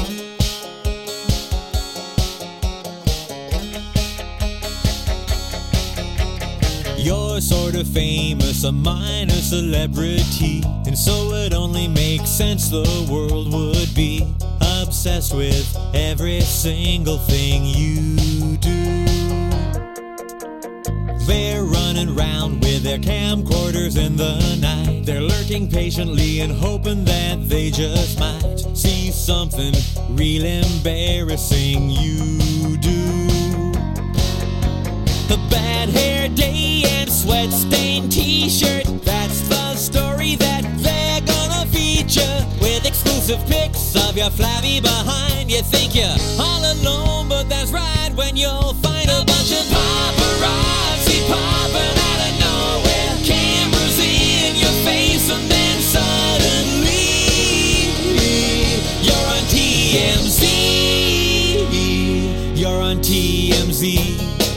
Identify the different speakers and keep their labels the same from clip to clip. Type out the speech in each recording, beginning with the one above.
Speaker 1: You're sort of famous, a minor celebrity, and so it only makes sense the world would be obsessed with every single thing you do. They're running around with their camcorders in the night. They're lurking patiently and hoping that they just might see something real embarrassing you do. A bad hair day and sweat-stained t-shirt, that's the story that they're gonna feature, with exclusive pics of your flabby behind. You think you're all alone, but that's right when you'll find a bunch of paparazzi popping out of nowhere, cameras in your face, and then suddenly you're on TMZ. You're on TMZ.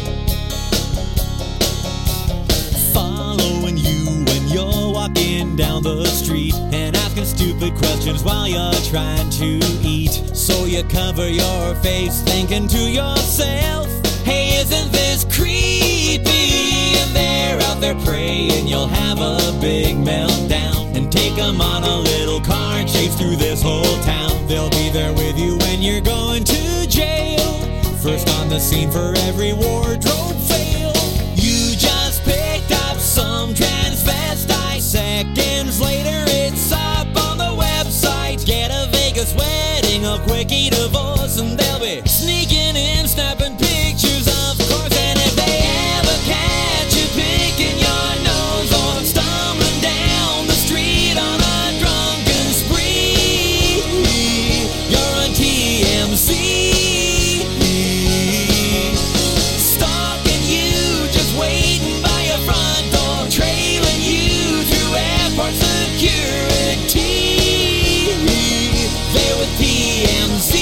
Speaker 1: Walking down the street and asking stupid questions while you're trying to eat. So you cover your face thinking to yourself, hey, isn't this creepy? And they're out there praying you'll have a big meltdown and take them on a little car chase through this whole town. They'll be there with you when you're going to jail, first on the scene for every wardrobe fail. You just picked up some transvestite. Seconds later, it's up on the website. Get a Vegas wedding, a quickie divorce, and they'll be sneaking in, snapping pictures, of course. And if they ever catch you picking your nose or stumbling down the street on a drunken spree, you're on TMZ. Stalking you, just waiting by your front door, trailing you through airport security. They're with TMZ.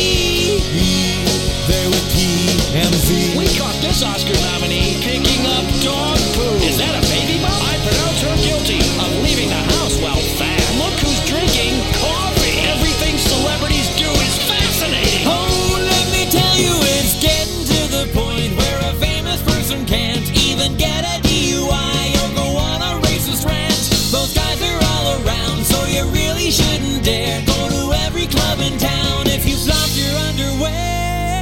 Speaker 1: They're with TMZ.
Speaker 2: We caught this Oscar nominee picking up dog poo. Is that a baby bump? I pronounce her guilty of leaving the house while fat. Look who's drinking coffee. Everything celebrities do is fascinating.
Speaker 1: Oh, let me tell you, it's getting to the point where a famous person can't even get a DUI or go on a racist rant. Those guys are all around, so you really shouldn't dare go to every club in town if you flopped your underwear.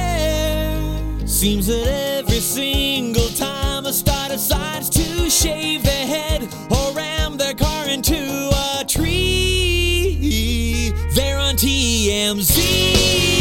Speaker 1: Seems that every single time a star decides to shave their head or ram their car into a tree, they're on TMZ.